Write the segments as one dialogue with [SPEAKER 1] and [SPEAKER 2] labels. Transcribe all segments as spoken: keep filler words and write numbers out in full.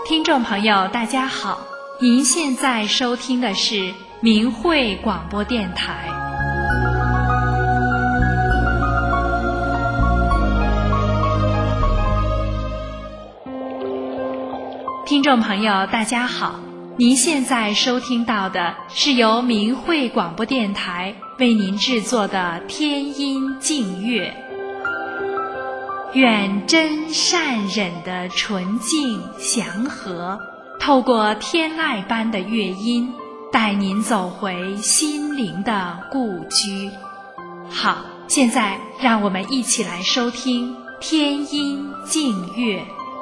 [SPEAKER 1] 听众朋友大家好，您现在收听的是明慧广播电台。听众朋友大家好，您现在收听到的是由明慧广播电台为您制作的天音净乐。愿真善忍的纯净祥和，透过天籁般的乐音，带您走回心灵的故居。好，现在让我们一起来收听天音净乐。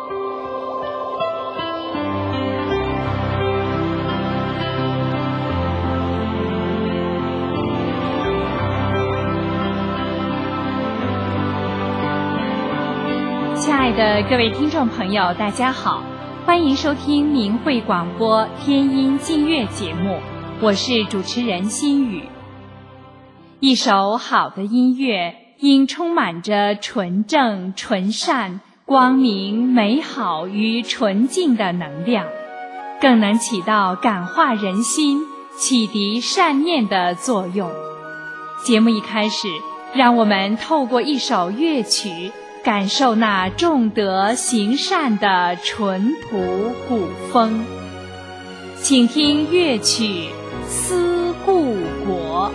[SPEAKER 1] 亲爱的各位听众朋友大家好，欢迎收听明慧广播天音净乐节目，我是主持人心雨。一首好的音乐应充满着纯正、纯善、光明、美好与纯净的能量，更能起到感化人心、启迪善念的作用。节目一开始，让我们透过一首乐曲感受那重德行善的淳朴古风。请听乐曲《思故国》。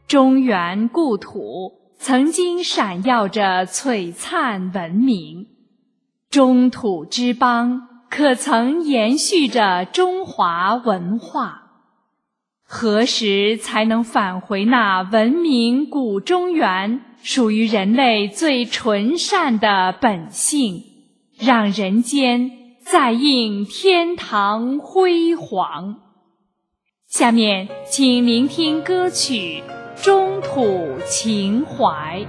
[SPEAKER 1] 中原故土曾经闪耀着璀璨文明，中土之邦可曾延续着中华文化。何时才能返回那文明古中原，属于人类最纯善的本性，让人间再映天堂辉煌？下面请聆听歌曲《中土情怀》。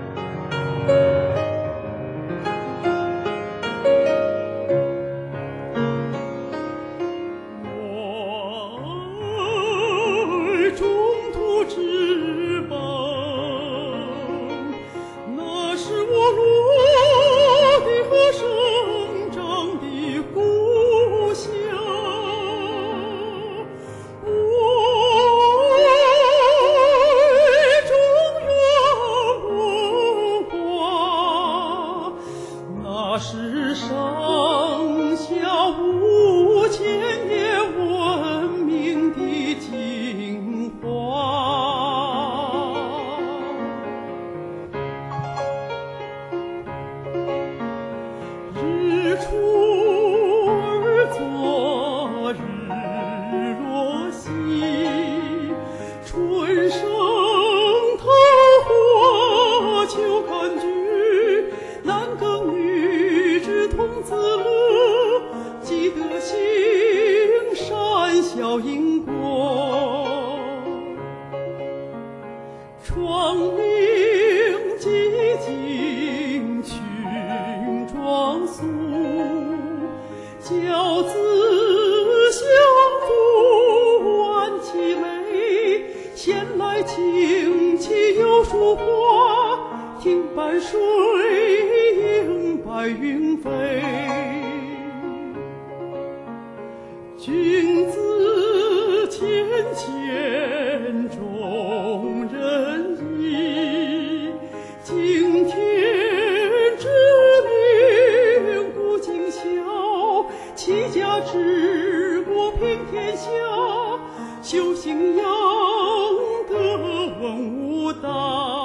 [SPEAKER 2] 君子谦谦，重仁义，敬天之命，古今孝，齐家治国平天下，修行养德文武道。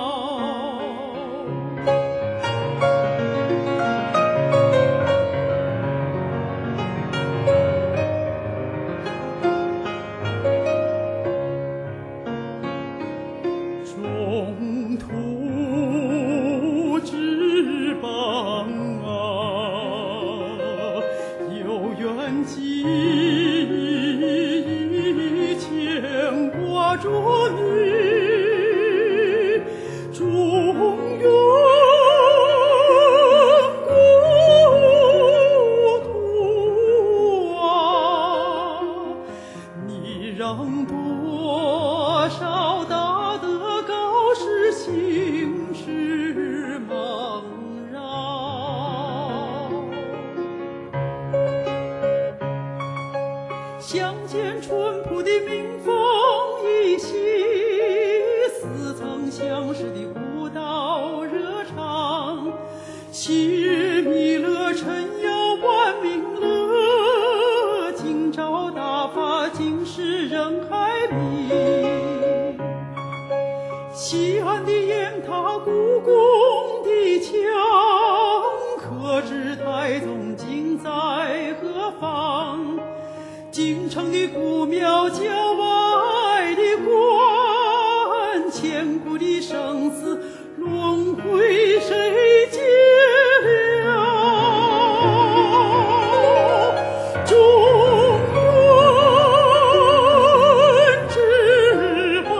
[SPEAKER 2] 中土之邦啊，有缘际牵挂着你，中原故土啊，你让多少大德高士行事茫然，相见淳朴的民风依稀，似曾相识的古道热肠，昔日弥勒尘摇万民乐，今朝大发今时人海迷。西安的雁塔，故宫的墙，可知太宗今在何方？京城的古庙，郊外的关，千古的生死轮回，谁解了？中原之邦，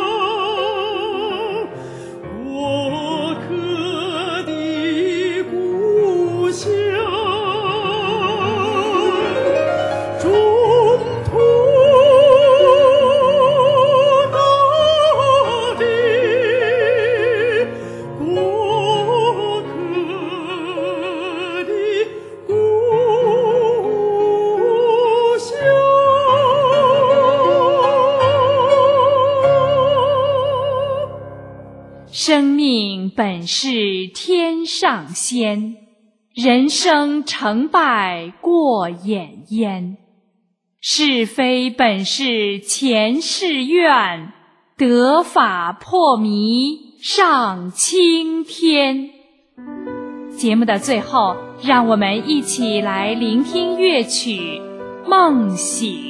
[SPEAKER 2] 我可的故乡，中土大地，国可的故乡。
[SPEAKER 1] 生命本是天上仙，人生成败过眼烟。是非本是前世愿， 得法破迷上青天。节目的最后，让我们一起来聆听乐曲《梦醒》。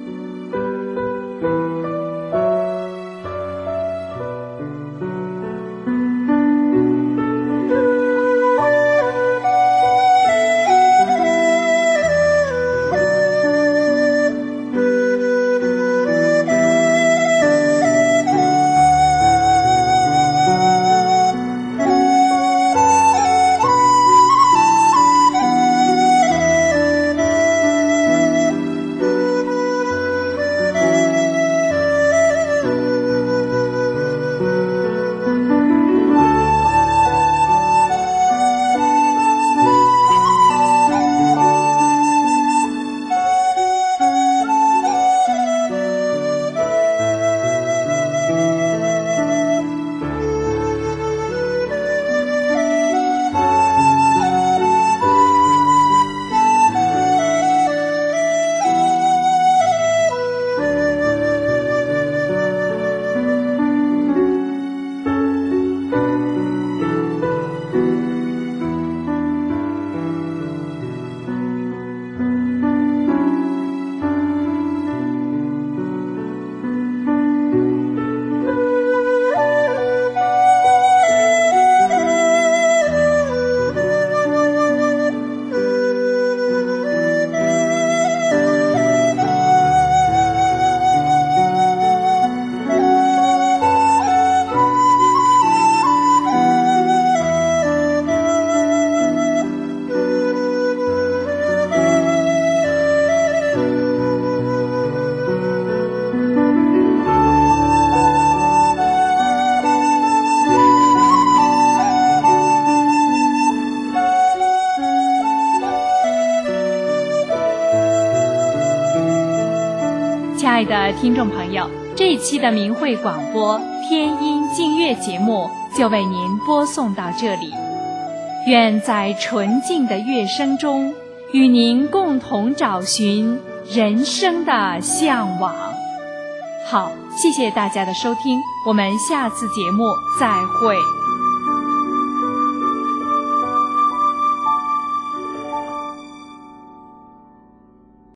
[SPEAKER 1] 亲爱的听众朋友，这一期的明慧广播天音净乐节目就为您播送到这里。愿在纯净的乐声中，与您共同找寻人生的向往。好，谢谢大家的收听，我们下次节目再会。